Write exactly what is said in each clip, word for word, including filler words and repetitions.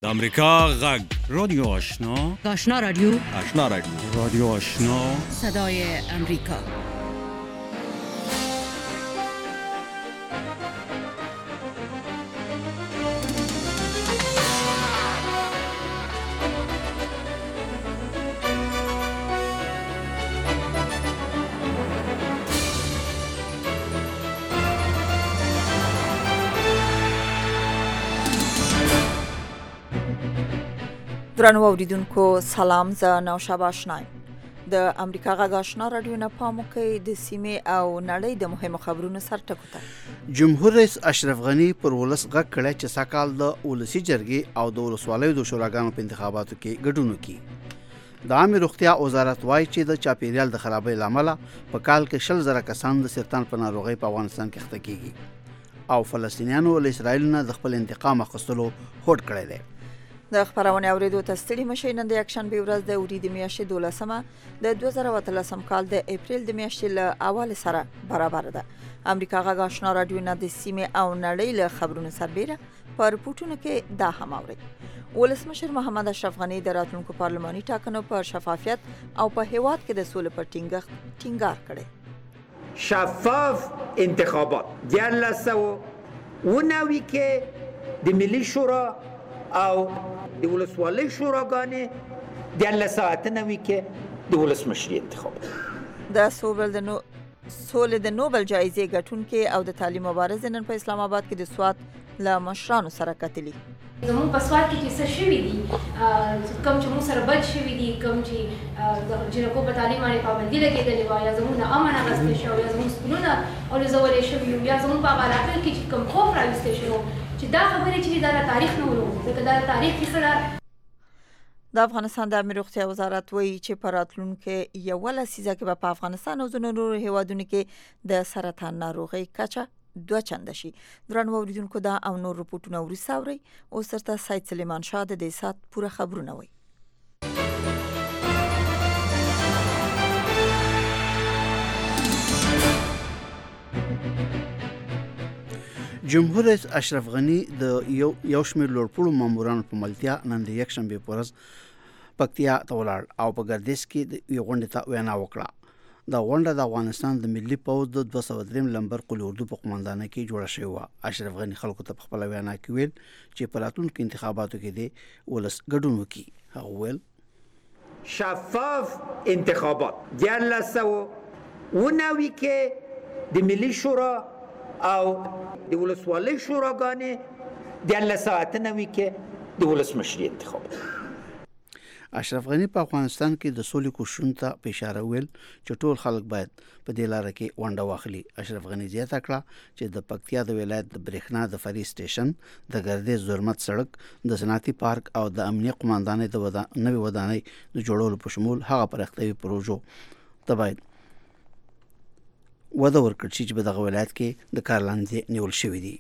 د امریکا غږ رادیو آشنا آشنا رادیو آشنا رادیو رادیو آشنا صدای امریکا. درنو اوریدونکو سلام، زه نوشابه آشنایم. د امریکا غږ آشنا رادیو نه پام کوي د سیمې او نړۍ د مهمو خبرونو سر ټکو ته. جمهور رئیس اشرف غنی پر ولس غږ کړی چې ساکال د ولسی جرګې او د ولسوالیو د شوراګانو په انتخاباتو کې ګډون وکړي. د عامه روغتیا وزارت وایي چې د چاپیریال د خرابۍ لامل په کال کې شل زره کسان د سرطان په ناروغۍ په افغانستان کې اخته کیږي او فلسطینیانو له اسرایل نه د خپل انتقام اخیستلو هوډ کړی دی. د خبرونه اوریدو ته ستړي مشئ. نن د یکشنبه ورځ د وریدي میاشتې دولسمه د دوه زره اتلسم کال د اپریل د میاشتې له اول سره برابر ده. امریکا غږ آشنا رادیو نه د سیمې او نړۍ له خبرونو سربېره په رپورټونو کې دا هم اورئ. ولسمشر محمد اشرف غنی د راتلونکو پارلماني ټاکنو پر شفافیت او په هیواد کې د سولې پر ټینګښت ټینګار کړی. شفاف انتخابات دیارلس و ونوی که د ملی شورا او د ولسوالی شوراګانې دیارلس ساعته نوي کې د ولسمشري انتخاب. د سوبل د نو سولې د نوبل جایزې ګټونکي او د تعلیم مبارز نن په اسلام آباد کې د سوات له مشرانو سره کتلي. زمون په سوات کې چې څه شوي دي، کوم چې مون سره بد شوي دي، کوم چې د جنکو په تعلیم باندې پابندي لګېدلې وه، یا زمون نه امن اخیستی شوی، یا زمون سکولونه الوزولې شوي وو، یا زمون په هغه علاقه کې چې کوم خوف راویستی شوی و، چې دا خبرې چې دا تاریخ نه ولرو، ځکه دا تاریخ کیسه ده. د افغانستان د امنیت روغتیا وزارت وایي چې په راتلونکي یوه لسیزه کې به په افغانستان او ځینو نورو هیوادونو کې د سرطان ناروغۍ کچه دوه چنده شي. درنو اوریدونکو دا او نور رپورټونه وروسته اورئ. اوس درته سید سلیمان شاه د دې ساعت پوره خبرونه وایي. جمهور رئیس اشرف غنی د یو یو شمېر لوړپوړو مامورانو په ملتیا نن د یکشنبې په ورځ پکتیا ته ولاړ او په ګردیز کې د یوې غونډې ته وینا وکړه. دا غونډه د افغانستان د ملي پوځ د دوه سوه درېیم لمبر قول اردو په قوماندانۍ کې جوړه شوې وه. اشرف غني خلکو ته په خپله وینا کې ویل چې په راتلونکو انتخاباتو کې د ولس ګډون وکړي. هغه ویل شفاف انتخابات دیارلس و ونوي کې د ملي شورا او د ولسوالی شوراګانې دیارلس ساعته نوي کې د ولسمشري انتخاب. اشرف غنی په افغانستان کې د سولې کوششونو ته په اشاره ویل چې ټول خلک باید په دې لاره کې ونډه واخلي. اشرف غنی زیاته کړه چې د پکتیا د ولایت د برېښنا د فري سټیشن، د ګردیز زرمت سړک، د صنعتي پارک او د امنیه قوماندانۍ د ودا... نوې ودانۍ د جوړولو په شمول هغه پراختیايي پروژو ته باید وده ورکړل شي چې په دغه ولایت کې د کار لاندې نیول شوي دي.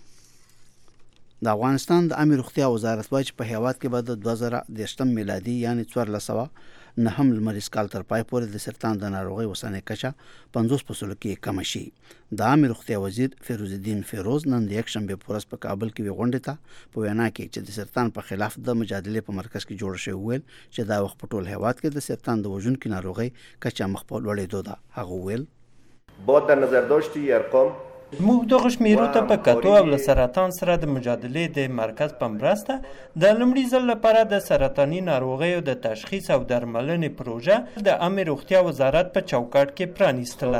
د افغانستان د عامه روغتیا وزارت وایي چې په هیواد کې به د دوه زره دېرشم میلادي یعنې څوارلس سوه نهم لمریز کال تر پای پورې د سرطان د ناروغۍ اوسنۍ کچه پنځوس په سلو کې کمه شي. د عامه روغتیا وزیر فیروز الدین فیروز نن د یکشنبې په ورځ په کابل کې یوې غونډې ته په وینا کې چې د سرطان په خلاف د مجادلې په مرکز کې جوړ شوی ویل چې دا وخت په ټول هیواد کې د سرطان د وژونکي ناروغۍ کچه مخ په لوړېدو ده. هغه ویل با در نظر داشتی ارقام موږ دغه شمیرو ته په کتو او له سرطان سره د مجادلې د مرکز په مرسته د لومړي ځل لپاره د سرطاني ناروغیو د تشخیص او درملنې پروژه د عامه روغتیا وزارت په چوکاټ کې پرانیستله.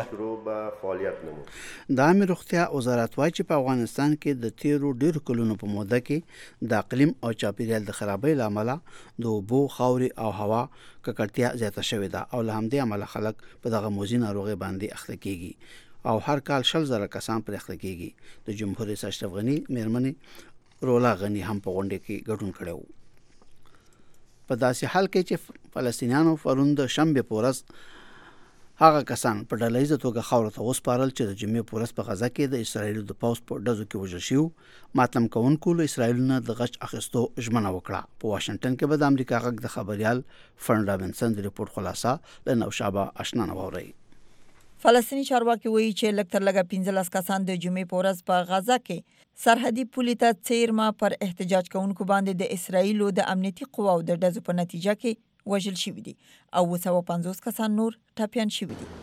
د عامه روغتیا وزارت وایي چې په افغانستان کې د تیرو ډیرو کلونو په موده کې د اقلیم او چاپیریال د خرابۍ له امله د اوبو، خاورې او هوا ککړتیا زیاته شوې ده او له همدې امله خلک په دغه موذي ناروغۍ باندې اخته کیږي او هر کال شل زره کسان پر اخته کیږي. د جمهور رئیس اشرف غنی میرمنې رولا غنی هم په غونډه کې ګډون کړی و. په داسې حال کې چې فلسطینیانو پرون د شنبې په ورځ هغه کسان په ډله ییزه توګه خاورو ته وسپارل چې د جمعې په ورځ په غزه کې د اسرایلو د پوځ په ډزو کې وژل شوي. ماتم کوونکو له اسرایلو نه د غچ اخیستو ژمنه وکړه. په واشنګټن کې به د امریکا غږ د خبریال فرن رابنسن د رپورټ خلاصه له نوشابه آشنا نه واورئ. فلسطیني چارواکي وایي چې لږ تر لږه پنځلس کسان د جمعې په ورځ په غزه کې سرحدي پولې ته څیرمه پر احتجاج کوونکو باندې د اسرایلو د امنیتي قواو د ډزو په نتیجه کې وژل شوي دي او اوه سوه پنځوس کسان نور ټپیان شوي دي.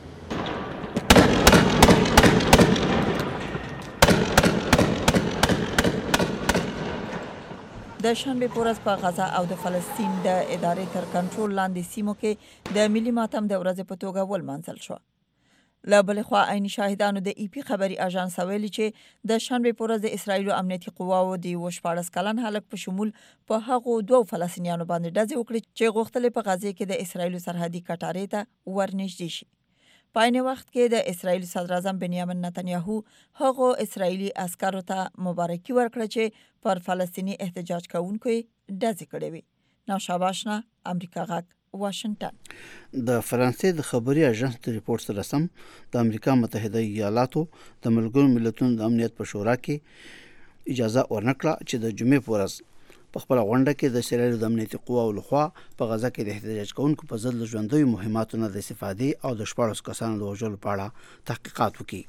د شنبې په ورځ په غزه او د فلسطین د ادارې تر کنټرول لاندې سیمو کې د ملي ماتم د ورځې په توګه ولمانځل شو. له بلې خوا عیني شاهدانو د ای پی خبري اژانس ویلي چې د شنبې په ورځ د اسرایلو امنیتي قواو د یو شپاړس کلن هلک په شمول په هغو دوو فلسطینیانو باندې ډزې وکړې چې غوښتل په غزه کې د اسرایلو سرحدي کټارې ته ورنږدې شي. په عین وخت کې د اسرایل صدر اعظم بنیامین نتنیاهو هغو اسرایلی عسکرو ته مبارکي ورکړه چې پر فلسطینی احتجاج کوونکو ډزې کړې وي. نوشابه آشنا، امریکا غږ، واشنگټن. د فرانسې د خبري اژانس د ریپورت سره سم د امریکا متحده ایالاتو د ملګرو ملتونو د امنیت په شورا کې اجازه ورنکړه چې د جمعې په ورځ په خپل غونډه کې د اسرایل د امنیتي قواو لخوا په غزه کې د احتجاج کوونکو په ضد له ژوندیو مهماتو نه د استفادې او د شپاړس کسانو د وژلو په اړه تحقیقات وکړي.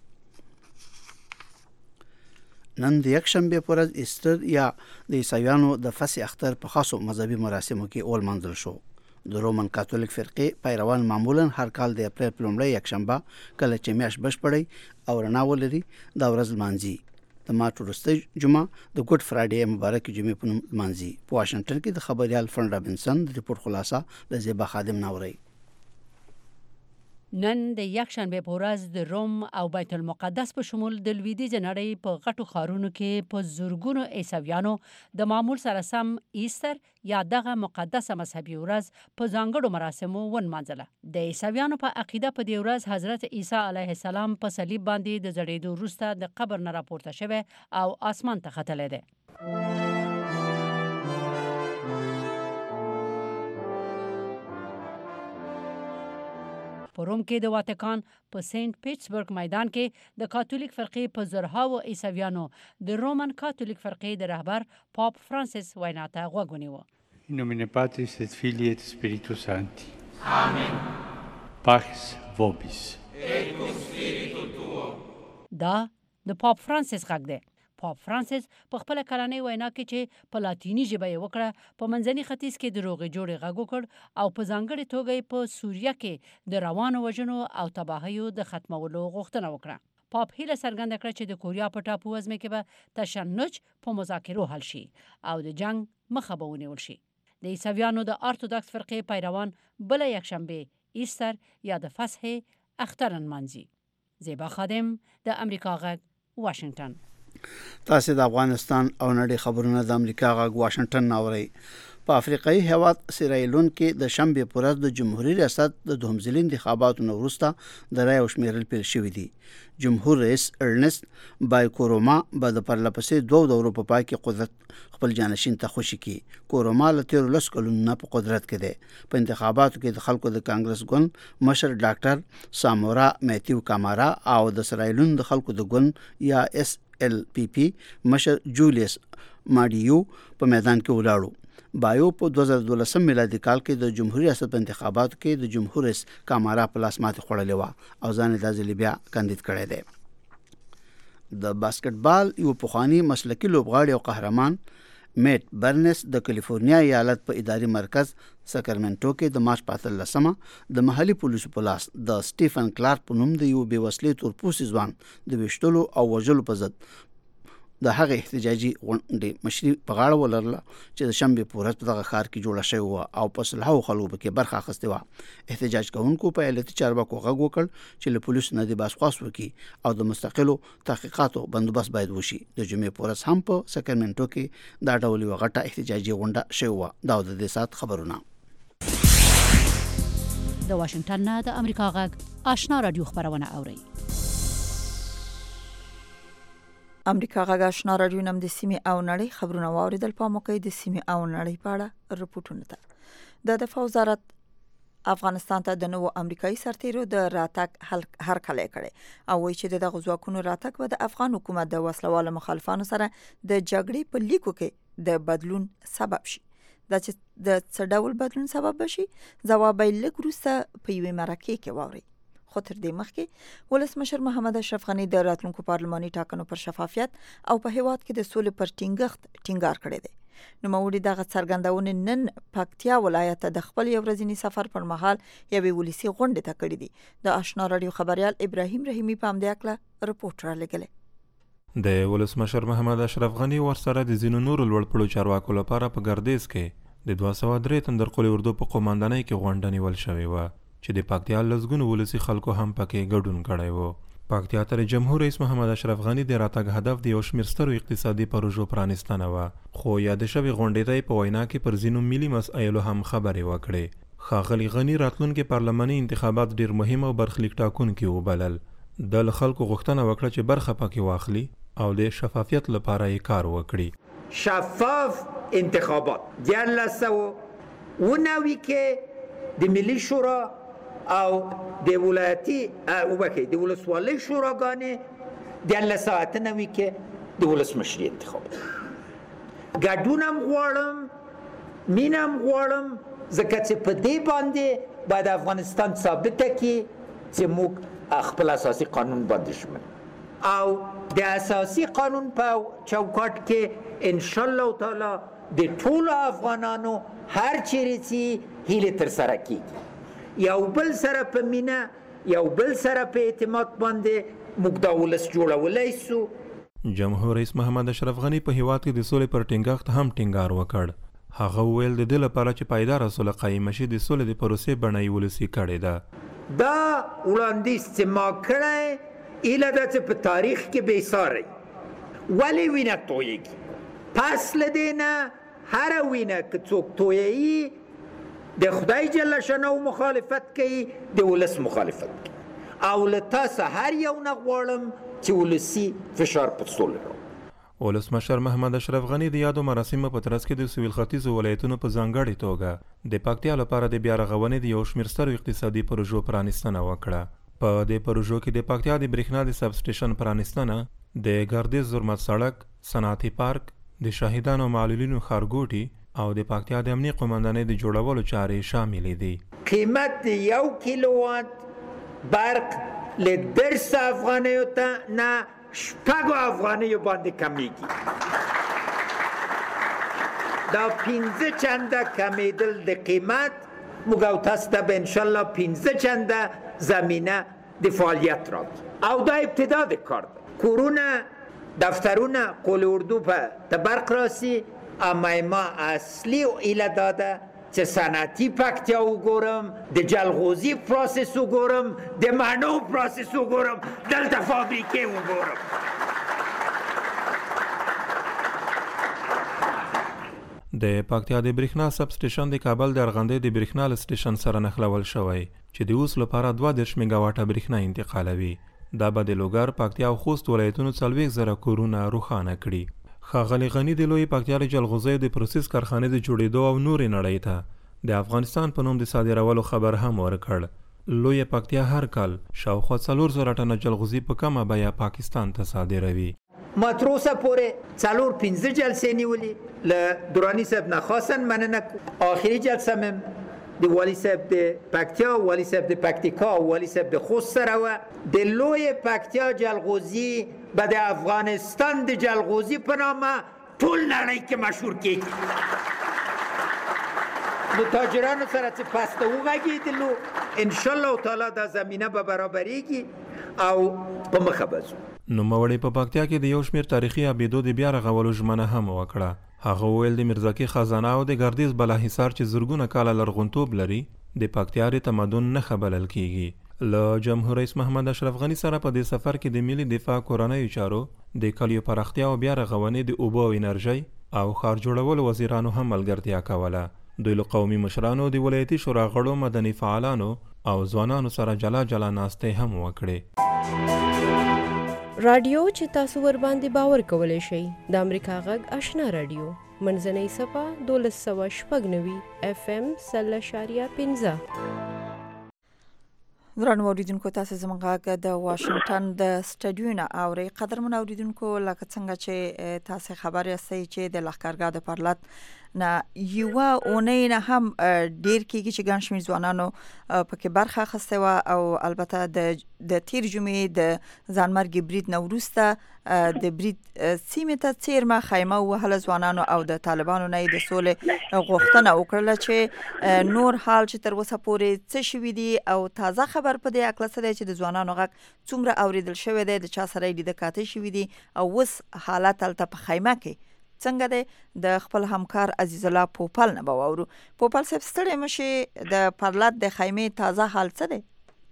نن د یکشنبې په ورځ ایسټر یا د عیسویانو د فصح اختر په خاصو مذهبي مراسمو کې ولمانځل شو. د رومن کاتولیک فرقې پیروان معمولا هر کال د اپریل په لومړۍ یکشنبه کله چې میاشت بشپړي او رڼا ولري دا ورځ لمانځي. د مارچ وروستۍ جمعه د ګوډ فرایډې مبارک جمعې په نوم لمانځي. په واشنګټن کې د خبريال فرن رابنسن د ریپورت خلاصه له زیبا خادم ناوري. نن د یکشنبه په ورځ د روم او بیت المقدس په شمول د لویدیځ نړۍ په غټو ښارونو کې په زورګونو عیسویانو د معمول سره سم ایستر یا دغه مقدسه مذهبي ورځ په ځانګړو مراسمو ونمانځله. د عیسویانو په عقیده په دې ورځ حضرت عیسی علیه السلام په صلیب باندې د زړېدو وروسته د قبر نه راپورته شوی او اسمان ته ختلی دی. په روم کې د واتکان په سینټ پیټرزبرګ میدان کې د کاتولیک فرقې په زرهاو عیسویانو د رومن کاتولیک فرقې د رهبر پاپ فرانسیس وینا ته غوږ ونیو. In nomine Patris et Filii et Spiritus Sancti. Amen. Pax vobis. Et cum spiritu tuo. دا د پاپ فرانسیس غږ دی. پاپ فرانسیس په خپل کلنۍ وینا کې چې په لاتینی ژبه یې وکړه په منځني ختیځ کې د روغې جوړې غږ وکړ او په ځانګړې توګه په سوریه کې د روانو وژنو او تباهیو د ختمولو غوښتنه وکړه. پاپ هیله څرګنده کړه چې د کوریا په ټاپو وزمه کې به تشنج په مذاکرو حل شي او د جنگ مخه به ونیول شي. د عیسویانو د ارتودکس فرقې پیروان بل یکشنبه ایستر یا د فصح اختر نمانځي. زیبا خادم، د امریکا غږ، واشنگټن. تاسو د افغانستان او نړۍ خبرونه د امریکا غږ واشنگټن ناوړي. په افریقایي هیواد سیرایلون کې د شنبې په ورځ د جمهوریت ریاست د دوهم ځل انتخاباتو نه وروسته د رای او شمیرل پیل شوې دي. جمهور رئیس ارنست بای کوروما به د پرلپسې دوه دورو په پای کې قدرت خپل جانشین ته خوشي کی. کوروما له تیرو لس کلونو په قدرت کې دی. په انتخاباتو کې د خلکو د کانګرس ګوند مشر ډاکټر سامورا میتیو کامارا او د سیرایلون د خلکو د ګوند یا اس ال پی پی مشر جولیس ماډیو په میدان کې ولاړو. بایو په دوه زره دولسم میلادي کال کې د جمهوریت ریاست په انتخاباتو کې د جمهور رئیس کامارا په لاس ماتې خوړلې وه او ځان یې د ځلې بیا کاندید کړی دی. د باسکټبال یو پخوانی مسلکي لوبغاړی او قهرمان میټ برنس د کالیفورنیا ایالت په اداري مرکز ساکرمنټو کې د مارچ په اتلسمه د محلي پولیسو په لاس د سټیفن کلارک په نوم د یو بې وسلې تورپوستي ځوان د ویشتلو او وژلو په ضد د هغه احتجاجي غونډې مشري په غاړه ولرله چې د شنبې په ورځ په دغه ښار کې جوړه شوې وه او په سلهاوو خلکو پکې برخه اخیستې وه. احتجاج کوونکو په ایالتي چارواکو غږ وکړ چې له پولیسو نه د باسخواست وکړي او د مستقلو تحقیقاتو بندوبست باید وشي. د جمعې په ورځ هم په ساکرمنټو کې دا ډول یوه غټه احتجاجي غونډه شوې وه. دا د دې ساعت خبرونه. د واشنګټن نه د امریکا غږ آشنا رادیو خبرونه اوري. امریکا غږ آشنا رادیو نم د سیمې او نړۍ خبرونه واوریدل. په موقع د سیمې او نړۍ په اړه رپورټونه ته د دفاع وزارت افغانستان ته د نوو امریکایي سرتیرو د راتګ هرکلی کړی او وایي چې دغه ځواکونو راتګ به د افغان حکومت د وسلوالو مخالفانو سره د جګړې په لیکو کې د بدلون سبب شي. دا چې د څه ډول بدلون سبب بشي ځواب یې لږ وروسته په یوې مرکې کې واورئ. خو تر دې مخکې ولسمشر محمد اشرف غنی د راتلونکو پارلماني ټاکنو پر شفافیت او په هیواد کې د سولې پر ټینګښت ټینګار کړی دی. نوموړي دغه څرګندونې نن پکتیا ولایت د خپل یو ورځني سفر پر مهال یوې ولسی غونډې ته کړې دي. د آشنا رادیو خبريال ابراهیم رحیمی په همدې اړه رپورټ را لګلې. د ولسمشر محمد اشرف غنی ورسره د ځینو نورو لوړپوړو چارواکو لپاره په ګردیز کې د دوه سوه درې تن درقلي اردو په قوماندانۍ کې غونډه نیول شوې وه چې د پکتیا لسګونو ولسي خلکو هم پکې ګډون کړی و. پکتیا ته د جمهور رئیس محمد اشرف غنی د راتګ هدف د یو شمېر سترو اقتصادي پروژو پرانستنه وه، خو یاد شوې غونډې ته په وینا کې پر ځینو ملي مسایلو هم خبرې وکړې. ښاغلي غنی راتلونکي پارلماني انتخابات ډیر مهم او برخلیک ټاکونکي وبلل. د خلکو غوښتنه وکړه چې برخه پکې واخلي او د شفافیت لپاره یې کار وکړي. شفاف انتخابات دیارلس و نوی که د ملی شورا او د ولایتي او بکی د ولسوالۍ شوراګانې دیارلس ساعته نوی که د ولسمشري انتخابات ګډون هم غواړم، مینه هم غواړم، ځکه چې په دې باندې باید افغانستان ثابته کړي چې موږ خپل اساسي قانون باندې شمن او د اساسي قانون په چوکاټ کې ان شاء الله تعالی د ټولو افغانانو هر چیرې چې هیله تر سره کیږي، یو بل سره په مینه، یو بل سره په اعتماد باندې موږ دا ولس جوړولی سو. جمهور رئیس محمد اشرف غنی په هیواد کې د سولې پر ټینګښت هم ټینګار وکړ. هغه وویل د دې لپاره چې پایداره سوله قایمه شي د سولې د پروسې بڼه یې ولسي کړې ده. دا وړاندیز چې ما کړی ایله ده چې په تاریخ کې بېساری ولې وینه تویږي، پس له دې نه هره وینه که څوک تویوي د خدای جل شانه مخالفت کوي، د ولس مخالفت کوي او له تاسو هر یو نه غواړم چې ولسي فشار په سوله راوړي. ولسمشر محمد اشرف غنی د یادو مراسمو په ترڅ کې د سویل ختیځو ولایتونو په ځانګړې توګه د پکتیا لپاره د بیا رغونې د یو شمېر سترو اقتصادي پروژو پرانستنه وکړه. په دې پروژو کې د پکتیا د برېښنا د سب سټیشن پرانستنه، د ګردیز زرمت سړک، صنعتي پارک، د شهیدانو معلولینو ښارګوټي او د پکتیا د امنیه قوماندانۍ د جوړولو چارې شاملې دي. قیمت یو کیلووات برق له درس افغانیو ته نه شپږو افغانیو باندې کمیږي. دا پنځه چنده کمیدل د قیمت موږ او تاسو ته به انشاءالله پنځه چنده زمینه د فعالیت راکړي او دا ابتدا د کار ده. کورونه، دفترونه قول اردو په ته برق راسي، اما ما اصلي ایله داده چې صنعتي پکتیا وګورم، د جلغوزي پروسس وګورم، د مڼو پروسس وګورم، دلته فابریکې وګورم. د پکتیا د برېښنا سب سټیشن د کابل د ارغندې د برېښنا له سټیشن سره نښلول شوی چې د اوس لپاره دوه دېرش میګاواټه برېښنا انتقالوي. دا به د لوګر، پکتیا او خوست ولایتونو څلوېښت زره کورونه روښانه کړي. ښاغلي غني د لوی پکتیا د جلغوزیو د پروسس کارخانې د جوړېدو او نورې نړۍ ته د افغانستان په نوم د صادرولو خبر هم ورکړ. لوی پکتیا هر کال شاوخوا څلور زره ټنه جلغوزي په کمه بیه پاکستان ته صادروي. ما تر اوسه پورې څلور پنځه جلسې نیولې، له دراني صاحب نه خاصا مننه. آخري جلسه مې د والي صاحب د پکتیا، والي صاحب د پکتیکا او والي صاحب د خوست سره وه. د لوی پکتیا جلغوزي به د افغانستان د جلغوزي په نامه ټول نړۍ کې مشهور کېږي. نو تاجرانو سره چې پسته وغږېدلو انشاءالله تعالی دا زمینه به برابریږي او په مخه به ځو. نوموړی په پکتیا کې د یو شمېر تاریخي ابیدو د بیا رغولو ژمنه هم وکړه. هغه وویل د میرزاکي خزانه او د ګردیز بالاحصار چې زرګونه کاله لرغونتوب لري د پکتیا د تمدن نښه بلل کیږي. له جمهور رئیس محمد اشرف غنی سره په دې سفر کې د ملي دفاع، کورنیو چارو، د کلیو پراختیا او بیا رغونې، د اوبو او انرژۍ او ښار جوړولو وزیرانو هم ملګرتیا کوله. دوی له قومي مشرانو، د ولایتي شورا غړو، مدني فعالانو او ځوانانو سره جلا جلا ناستې هم وکړې. رادیو چې تاسو ور باندې باور کولای شئ د امریکا غږ آشنا رادیو منځنۍ صفه دولس سوه شپږ نوي اف ام سل اشاریه پنځه. درنو اوریدونکو، تاسو زموږ غږ د واشنگټن د سټډیو نه اورئ. قدرمن اوریدونکو، لکه څنګه چې تاسو خبر یاستئ چې د لښکرګاه د پارلط نه یو اونۍ نه هم ډیر کېږي چې ګڼ شمېر ځوانانو پکې برخه اخیستې وه او البته د د تیر جمعې د ځانمرګي برید نه وروسته د برید سیمې ته څیرمه خیمه ووهله ځوانانو او د طالبانو نه یې د سولې غوښتنه وکړله چې نور حال چې تر اوسه پورې څه شوي دي او تازه خبر په دې هکله څه دی چې د ځوانانو غږ څومره اورېدل شوی دی، د چا سره یې لیده کاته شوي دي او اوس حالت هلته په خیمه کې څنګه دی، د خپل همکار عزیز الله پوپل نه به واورو. پوپل صاحب ستړی مه شې، د پرلت د خیمې تازه حال څه دی؟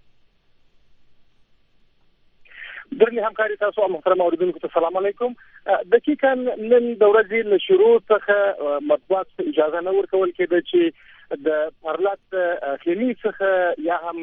درنې همکاري تاسو محترم اوریدونکو ته سلام علیکم. دقیقاً نن د ورځې له شروع څخه مطبوعات اجازه نه ورکول کېده چې د پرلت خیمې څخه یا هم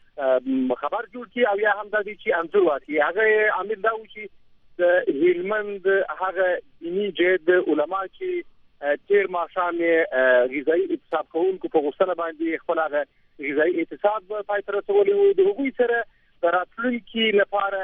خبر جوړ کړي او یا هم دا دي چې انځور واخلي. هغه عامل دا و چې د هلمند هغه دیني جهاد علما چې تیر ماښام غذایي اعتصاب کوونکو په غوښتنه باندې خپل هغه غذایي اعتصاب پای ته رسولی و، د هغوی سره د راتلونکي لپاره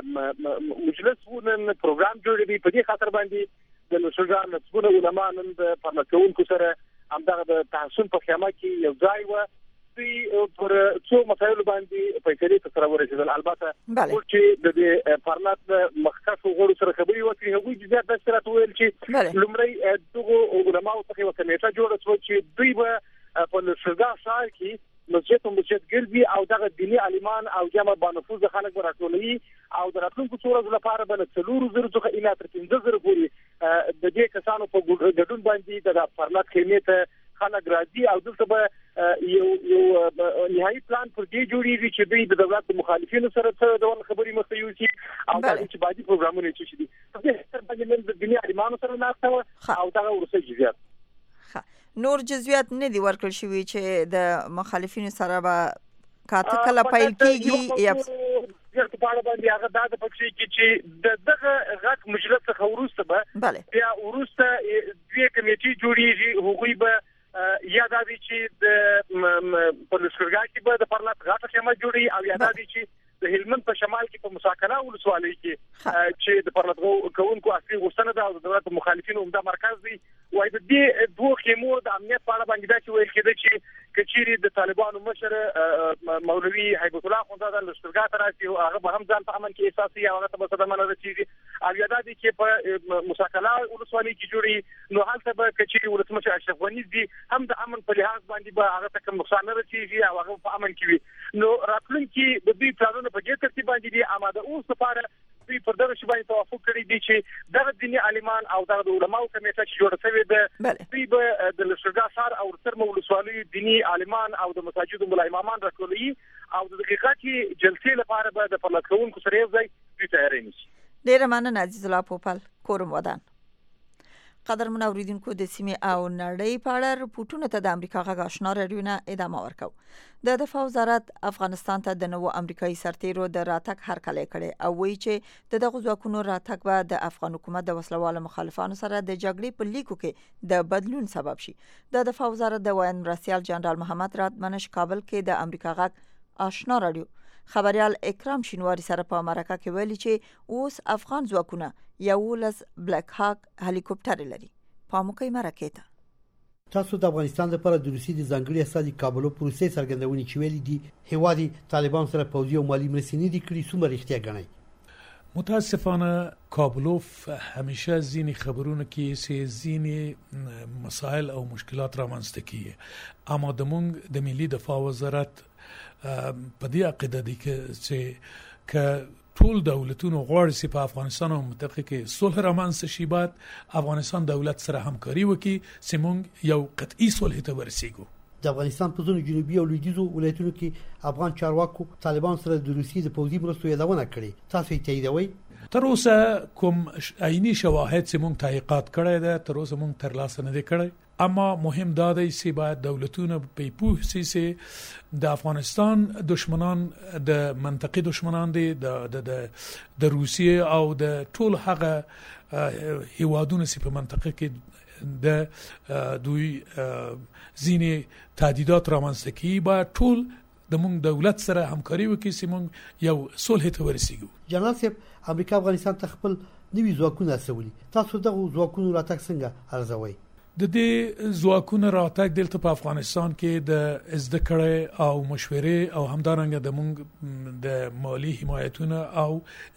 مجلس نن پروګرام جوړوي. په دې خاطر باندې د نوشجان نسبونه علما نن د پرلت کوونکو سره همدغه د تحسن په خیمه کې یو ځای و. دوی پر څو مسایلو باندې فیصلې ته سره ورسېدل. البته چې د دې پرلت مخکښو غړو سره خبرې وکړي، هغوی جزیات داسې راته وویل چې لومړی دغو علماو څخه یوه کمیټه جوړه شوه چې دوی به په لښکرګاه ښار کې مسجد او مسجد ګرځي او دغه دیني عالمان او جمع بانفوذ خلک به راټولوي او د راتلونکو څو ورځو لپاره به له څلورو زرو څخه الی تر پنځه زرو پورې د دې کسانو په ګډون باندې د پرلت خیمې ته خلک راځي او دلته به یو یو نهایي پلان پر دې جوړیږي چې دوی د دولت د مخالفینو سره څه ډول خبرې مخته یوسي او دا چې بعدي پروګرامونه چې شي دي په دې سره باندې نن د دیني عالمانو سره ناسته او دغه وروسته جزئیات نور جزئیات نه دي ورکړل شوي چې د مخالفینو سره به کاته کله پیل کېږي یا په اړه باندې هغه دا د پکې چې د دغه غږ مجلس څخه وروسته به بیا وروسته دوی کمیټې جوړیږي، هغوی به یا دا دي چې د په لښکرګاه کې به د پرلت غاټه خیمه جوړي او یا دا دي چې د هلمند په شمال کې په مساکنه ولسوالۍ کې چې د پرلت کوونکو اصلي غوښتنه ده او د دولت مخالفینو همدا مرکز دی. وایي د دې دوه خیمو د امنیت په اړه باندې دا چې ویل کېده چې که چیرې د طالبانو مشر مولوي هیبت الله اخندزاده لښکرګاه ته راشي هغه به هم ځان په امن کې احساسي او هغه ته به صدمه نه رسېږي او یا دا دي چې په مساکنه ولسوالۍ کې جوړي نو هلته به که چیرې ولسمشر اشرف غني دي هم د امن په لحاظ باندې به هغه ته کوم نقصان نه رسېږي او هغه په امن کې وي. نو راتلونکي د دوی پلانونه په دې ترتیب باندې دي اماده اوس لپاره دوی پر دغه شی باندې توافق کړی دی چې دغه دیني عالمان او دغه علماو کمیټه چې جوړه شوې ده دوی به د لښکرګاه ښار او څرمه ولسوالۍ دیني عالمان او د مساجدو ملا امامان راټولوي او د دقیقاتي جلسې لپاره به د پرلت کوونکو سره یو ځای دوی تیاری نیسي. ډېره مننه عزیز الله پوپل، کورم ودان. قدرمن اوریدونکو د سیمې او نړۍ په اړه رپورټونو ته د امریکا غږ آشنا راډیو نه ادامه ورکو. د دفاع وزارت افغانستان ته د نوو امریکایي سرتیرو د راتګ هرکلی کړي او وایي چې د دغو ځواکونو راتګ به د افغان حکومت د وسلوالو مخالفانو سره د جګړې په لیکو کې د بدلون سبب شي. د دفاع وزارت د وایي مرستیال جنرال محمد رات منش کابل کې د امریکا غږ آشنا راډیو خبريال اکرام شینواری سره په امریکا کې ویلي چې اوس افغان ځواکونه یولس بلیک هاک هلیکوپټر لري. پاموکي مرکه ته تاسو د افغانستان لپاره د روسي د ځانګړي استازي کابل پروسې څرګندونې چې ویلي دي هوادي طالبان سره پوځي او مالی مرستې نه دي کړې څومره اړتیا غنئ. متاسفانه کابلوف همیشه زینی خبرونه کې سه زینی مسائل او مشکلات را منځته کیږي، اما د مونږ د ملي دفاع وزارت په دې عقیده دي چې ک ټول دولتونو غواړي چې په افغانستان او منطقه کې صلح رامنځته شي، بعد افغانستان دولت سره همکاري وکړي چې موږ یو قطعي صلح ته ورسیږو. د افغانستان په ځینو جنوبي او لویدیځو ولایتونو کې افغان چارواکو طالبان سره د روسي د پوځي مرستو یادونه کړې، تاسو یې تاییدوئ؟ تر اوسه کوم عیني شواهد چې موږ تحقیقات کړی ده تر اوسه موږ ترلاسه نه دي کړی، اما مهم دا دی چې باید دولتونه په پوه شي چې د افغانستان دشمنان د منطقي دشمنان دي د د د روسیې او د ټول هغه هیوادونو چې په منطقه کې د دوی ځینې تهدیدات رامنځته کوي، باید ټول د موږ دولت سره همکاري وکړي چې موږ یو صلح ته ورسیږو. جنرال صاحب، امریکا افغانستان ته خپل نوي ځواکونه استولي، تاسو دغه ځواکونو راتګ څنګه ارزوئ؟ د دې ځواکونو راتګ دلته په افغانستان کې د زده کړې او مشورې او همدارنګه د مونږ د مالی حمایتونه او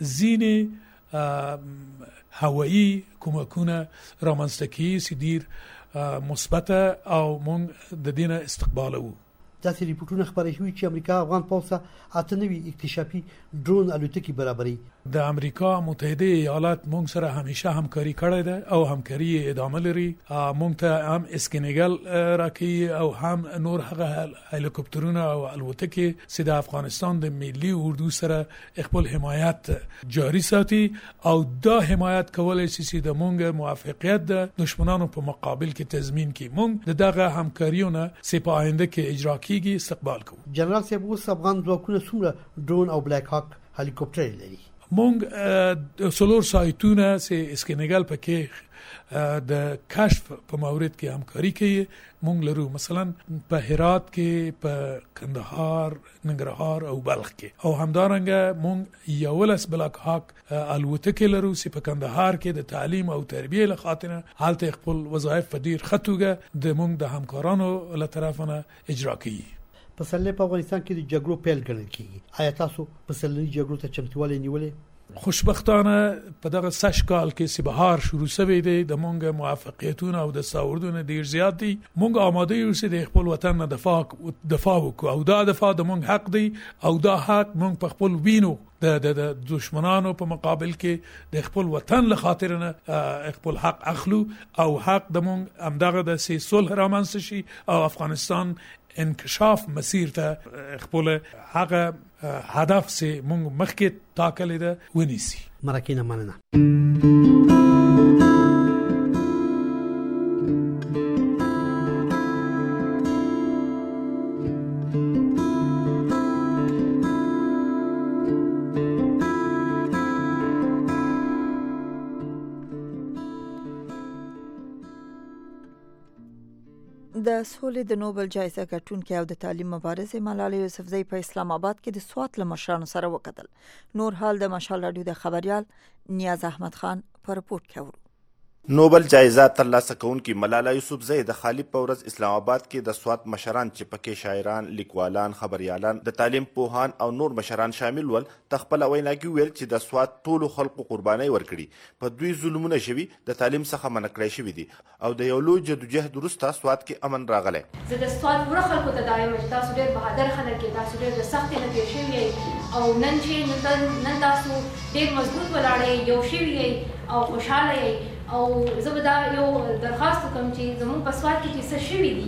ځینې هوایی کومکونه رامنځته کیږي چې ډیر مثبت او مونږ د دې نه استقبال وو. داسې ریپورتونه خبرې شوي چې امریکا افغان پوځ ته اته نوي اکتشافي ډرون الوتکې برابري. د امریکا متحده ایالات مونږ سره همیشه همکاري کړې ده او همکاري ادامه لري. مونږ ته هم اسکینګل راکې او هم نور هغه هلیکوپټرونه او الوتکې چې د افغانستان د ملي اردو سره خپل حمایت جاري ساتي او دا حمایت کولای شي چې د مونږ موافقت د دشمنانو په مقابل کې تضمین کړي. مونږ دغه همکاریونه چې په آینده کې اجرا کیږي استقبال کوو. جنرال صاحب اوس افغان ځواکونه څومره ډرون او بلیک هاک هلیکوپټر لري؟ مونږ سولور سایتونه چې اسکینګل پکې د کشف په مورد کې همکاري کوي. مونږ لرو مثلا په هرات کې، په کندهار، ننګرهار او بلخ کې، او همدارنګه مونږ یولس بلیک هاک الوتکې لرو چې په کندهار کې د تعلیم او تربیه له خاطر حالت خپل وظایف په ډیر خطوګه د مونږ د همکارانو له طرفه اجرا کوي. پسله په افغانستان کې د جګړو پیل ګڼل کیږي. آیا تاسو پسله جګړو ته چمتووالی نیولې؟ خوشبختانه په دغه سش کال کې چې بهار شروع شوی دی د مونږ موافقتونه او د ساوردونه ډیر زیات دي. مونږ آماده یو چې د خپل وطن نه دفاع دفاع وکړو او دا دفاع د مونږ حق دی او دا حق مونږ په خپل وینو د د دشمنانو په مقابل کې د خپل وطن له خاطر نه خپل حق اخلو او حق د مونږ همدغه د سي صلح رامنځته شي او افغانستان انکشاف مسیر ته خپل هغه هدف سه مونږ مخکې ټاکلې ده ونیسي. مرکه نه مننه. د سولې د نوبل جایزه ګټونکې او د تعلیم مبارزې ملالۍ یوسفزۍ په اسلام آباد کې د سوات له مشرانو سره وکتل. نور حال د مشال راډیو د خبريال نیاز احمد خان په رپورت کې ورو. نوبل جایزه ترلاسه کوونکې ملاله یوسفزۍ د خالي په ورځ اسلام آباد کې د سوات مشران چې پکې شاعران، لیکوالان، خبريالان، د تعلیم پوهان او نور مشران شامل ول تخپل وینا کې ویل چې د سوات ټولو خلکو قرباني ورکړي. په دوی ظلمونه شوي، د تعلیم څخه منع کړی شوي دي او د یو لوی جدوجهد وروسته سوات کې امن راغلی. زه د سوات ټول خلکو ته دایم تاسو ډېر بهادر خلک یې، تاسو ډېر د سختۍ نه تېر شوي یې او نن چې نن تاسو ډېر مضبوط ولاړ یو شوي یې او خوشحاله یې. او زه به دا یو درخواست وکړم چې زموږ په سوات کې چې څه شوي دي،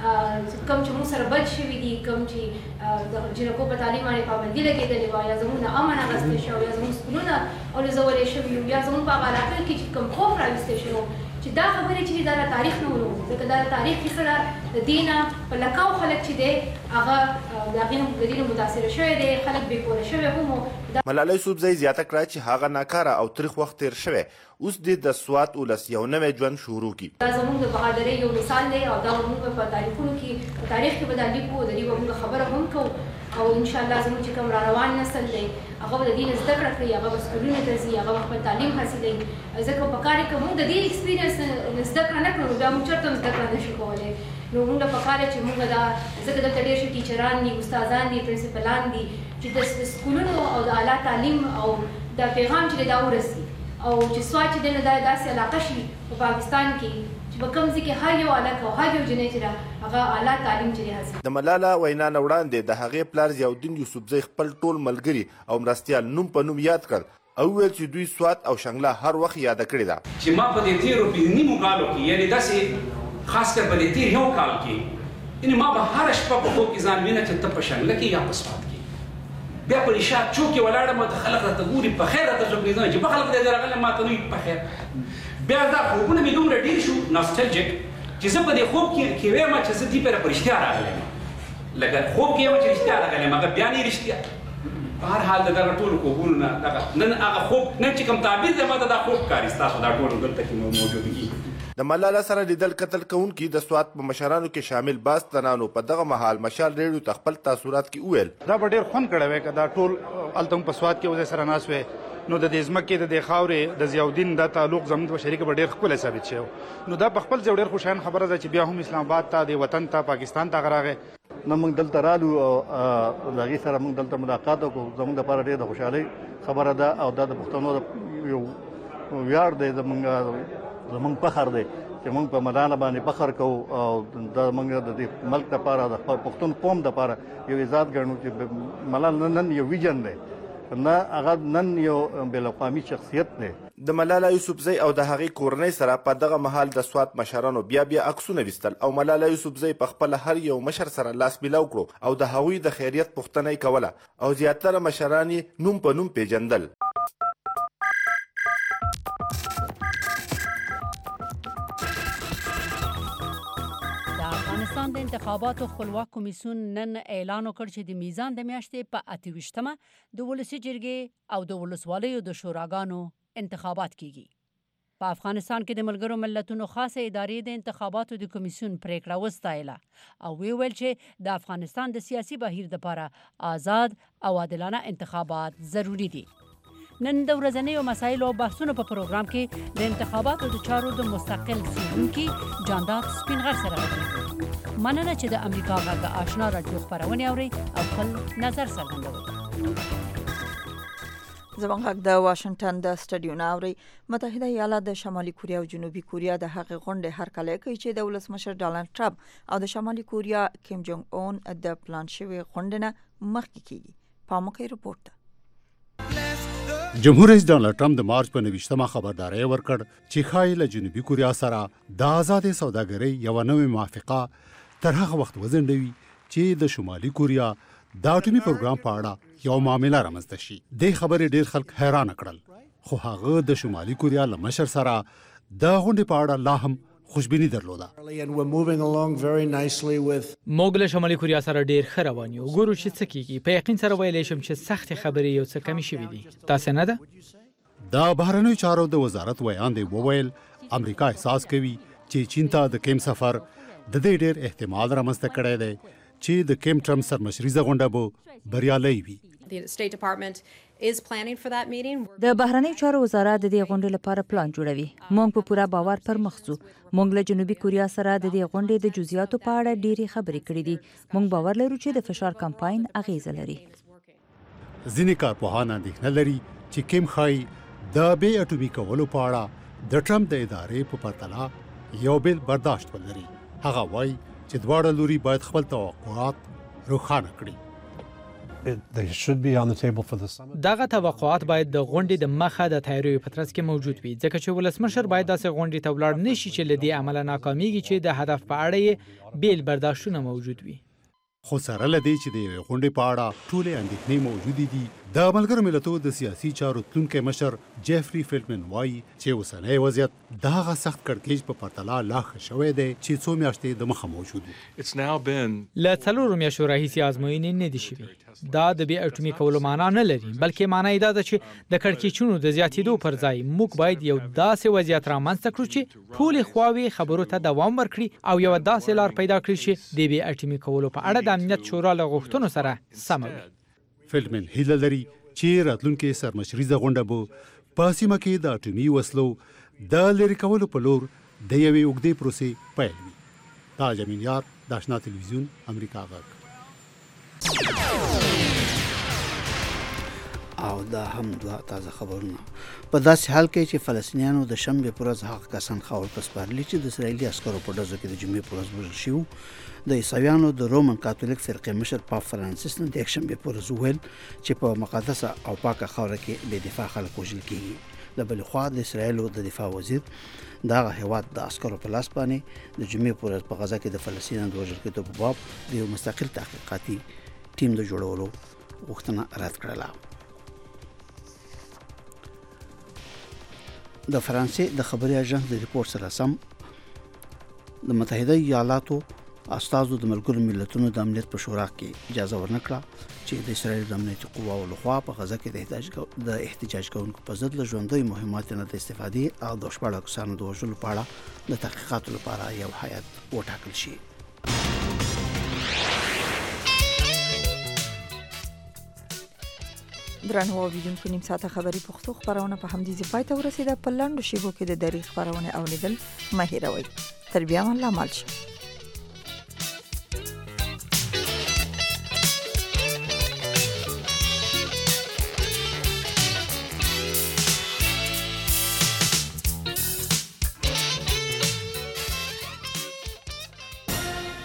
کوم چې موږ سره بد شوي دي، کوم چې د جنکو په تعلیم باندې پابندي لګېدلې وه یا زموږ نه امن اخیستی شو یا زموږ سکولونه الوزولې شوي وو یا زموږ په هغه علاقه کې چې کوم خوف راویستی شوی چې دا خبرې چې دا تاریخ نه ولرو، ځکه دا تاریخ کې سره د دې نه په لکاو خلک چې دی هغه د هغې نه د دې نه متاثره شوی دی، خلک بې کوره شوي هم. ملاله یوسفزۍ زیاته کړه چې هغه ناکاره او تریخ وخت تیر شوی، اوس دې د سوات ولس یو نوی ژوند شروع کړي. دا زموږ د بهادرۍ یو مثال دی او دا موږ په تاریخونو کې په تاریخ کې به دا لیکو، د دې به موږ خبره هم کوو او انشاءالله زموږ چې کوم را روان نسل دی هغه به د دې نه زده کړه کوي، هغه به سکولونو ته ځي، هغه به خپل تعلیم حاصلوي. ځکه په کار کې موږ د دې ایکسپیرینس نه زده کړه نه کړو بیا موږ چېرته هم زده کړه نشو کولی. نو موږ په کار چې موږ دا ځکه دلته ډېر ښه ټیچران دي، استادان دي، پرنسپلان دي چې د سکولونو او د اعلی تعلیم او دا پیغام چې دا ورسي او چې سوات چې دی نو دا داسې علاقه شي په پاکستان کې چې په کوم ځای کې هر یو هلک او هر یو جنۍ چې ده هغه اعلی تعلیم چې دی حاصل. د ملاله وینا نه وړاندې د هغې پلار ضیاءالدین یوسفزۍ خپل ټول ملګري او مرستیال نوم په نوم یاد کړ او ویل چې دوی سوات او شنګله هر وخت یاده کړې ده. چې ما په دې تېرو پنځه نیمو کالو کې یعنې داسې خاص کر په دې تېر یو کال کې یعنې ما به هره شپه په خوب کې ځان وینه چې ته په شنګله کې یا په سوات کې بیا په رشاد چوک کې ولاړم ته خلک راته ګوري په خیر راته څوک نه چې په خلک دې راغلی ما ته نو په خیر. بیا دا خوبونه مې دومره ډېر شو ناسټلجیک چې زه په دې خوب کې کې وایم چې زه دې پره په رښتیا راغلی یم، لکه خوب کې یم چې رښتیا راغلی یم هغه بیا نه رښتیا. په هر حال د دغه ټولو خوبونو نه دغه نن هغه خوب نن چې کوم تعبیر دی ما ته دا خوب ښکاري ستاسو دا ټول دلته کې موجود دي. د ملاله سره لیدل قتل کوونکي د سوات په مشرانو کې شامل باز تنانو په دغه مهال مشال ریډیو ته خپل تاثرات کې وویل. دا به ډېر خوند کړی وی که دا ټول هلته په سوات کې وځای سره ناست وی نو د دې ځمکې د دې خاورې د ضیاءالدین دا تعلق زموږ په شریکه به ډېر ښکلی ثابت شوی نو دا په خپل ځای ډېر خوشحال خبره ده چې بیا هم اسلام آباد ته د وطن ته پاکستان ته راغی نو موږ دلته رالو او د هغې سره موږ دلته ملاقات وکړو زموږ دپاره ډېر د خوشحالۍ خبره ده او دا د پښتنو یو ویاړ دی زموږ زموږ فخر دی چې موږ په ملانه باندې فخر کوو او دا موږ د دې ملک دپاره د خپل پښتون قوم دپاره یو عزت ګڼو چې ملال نن یو ویژن دی نه هغه نن یو بین الاقوامي شخصیت دی د ملاله یوسفزۍ او د هغې کورنۍ سره په دغه مهال د سوات مشرانو بیا بیا عکسونه ویستل او ملاله یوسفزۍ په خپله هر یو مشر سره لاس میلاو کړو او د هغوی د خیریت پوښتنه یې کوله او زیاتره مشران یې نوم په نوم پیژندل افغانستان د انتخاباتو خپلواک کمیسیون نن اعلان وکړ چې د میزان د میاشتې په اته ویشتمه د ولسي جرګې او د ولسوالیو د شوراګانو انتخابات کیږي. په افغانستان کې د ملګرو ملتونو خاصه ادارې د انتخاباتو د کمیسیون پریکړه وستایله او وی ویل چې د افغانستان د سیاسي بهیر لپاره آزاد او عادلانه انتخابات ضروری دي. نن د ورځنیو مسایلو او بحثونو په پروګرام کې د انتخاباتو د چارو د مستقل څېړونکي جانداد سپینغر سره غږیږو. مننه چې د امریکا غږ آشنا راډیو خپرونې اورئ او خپل نظر څرګندوئ. زموږ غږ د واشنگټن د سټډیو نه اورئ. متحده ایالات د شمالي کوریا او جنوبي کوریا د هغې غونډې هرکلی کوي چې د ولسمشر ډانلډ ټرمپ او د شمالي کوریا کیم جونګ اون د پلان شوي غونډې نه مخکې کیږي. پاموکي رپورټ ده. جمهور رئیس ډانلډ ټرمپ د مارچ په نویشتمه خبرداری ورکړ چې ښایي له جنوبي کوریا سره د آزادې سوداګرۍ یوه نوې موافقه تر هغه وخت وځنډوي چې د شمالي کوریا د اټومي پروګرام په اړه یو معامله رامنځته شي. دې خبرې ډېر خلک حیرانه کړل خو هغه د شمالي کوریا له مشر سره د غونډې په اړه لا هم خوشبیني درلوده. موږ له شمالي کوریا سره ډېر ښه روان یو. ګورو چې څه کیږي. په یقین سره ویلی شم چې سختې خبرې یو څه کمې شوي دي. تاسې نه ده؟ د بهرنیو چارو د وزارت ویاندې وویل امریکا احساس کوي چې چین ته د کیم سفر د دې ډېر احتمال رامنځته کړی دی چې د کیم ټرمپ سرمشریزه غونډه به بریالۍ وي. د بهرنی چارو وزارت د دې غونډې لپاره پلان جوړوي. موږ په پوره باور پر مخ ځو. موږ له جنوبي کوریا سره د دې غونډې د جزئیاتو په اړه ډېرې خبرې کړې دي. موږ باور لرو چې د فشار کمپاین اغیزه لري. ځینې کارپوهان اندېښنه لري چې کیم ښایي د بې اټومي کولو په اړه د ټرمپ د ادارې په پرتله یو بل برداشت ولري. هغه وایي چې دواړه لوري باید خپل توقعات روښانه کړي. دغه توقعات باید د غونډې د مخه د تیاریو په ترڅ کې موجود وي ځکه چې ولسمشر باید داسې غونډې ته ولاړ نشي چې له دې عمله ناکامیږي چې د هدف په اړه یې بیل برداشتونه موجود وي. خو سره له دې چې د یوې غونډې په اړه ټولې اندېښنې موجودې دي د ملګرو ملتونو د سیاسي چارو تلونکی مشر جیفري فیلډمن وایي چې اوسنی وضعیت د هغه سخت کړکېچ په پرتله لا ښه شوی دی چې څو میاشتې د مخه موجود و. له څلورو میاشتو راهیسې ازموینې نه دي شوي. دا د بې اټومي کولو معنا نه لري بلکې معنا یې دا ده چې د کړکېچونو د زیاتېدو پر ځای موږ باید یو داسې وضعیت رامنځته کړو چې ټولې خواوې خبرو ته دوام ورکړي او یوه داسې لار پیدا کړي چې د بې اټومي کولو په اړه د امنیت شورا له غوښتنو سره سمه وي. فیلډمن هیله لري چې راتلونکې سرمشریزه غونډه به په سیمه کې د اټومي وسلو د لرې کولو په لور د یوې اوږدې پروسې پیل وي. تاج امین یار، د آشنا تلویزیون، امریکا غږ. او دا هم دوه تازه خبرونه. په داسې حال کې چې فلسطینیانو د شنبې پر ورځ هغه کسان خاورو ته سپارلي چې د اسرائیلي عسکرو په ډزو کې د جمعې پر ورځ وژل شوي. د عیسویانو د رومن کاتولیک فرقې مشر پاپ فرانسیس نن د یکشنبې پر ورځ وویل چې په مقدسه او پاکه خاوره کې بې دفاع خلک وژل کېږي. د بلې خوا د اسرائیلو د دفاع وزیر دغه هیواد د عسکرو په لاس باندې د جمعې پر ورځ په غزه کې د فلسطینیانو د وژل کېدو په باب د یو مستقل تحقیقاتي ټیم د جوړولو غوښتنه رد کړله. د فرانسې د خبري اژانس د ریپورت سره سم د متحده ایالاتو استازو د ملګرو ملتونو د امنیت په شورا کې اجازه ورنکړه چې د اسرائیل د امنیتي قواو لخوا په غزه کې د احتجاج د احتجاج کوونکو په ضد له ژوندۍ مهماتو نه د استفادې او د شپږ کسانو د وژلو په اړه د تحقیقاتو لپاره یو هیئت وټاکل شي. درنو اوریدونکو نیم ساعته خبری پښتو خبرونه په همدې ځای ته ورسیده. په لاندو شیبو کې د دری خبرونه اوریدل مه هیروئ. تر بیا مله مال شي.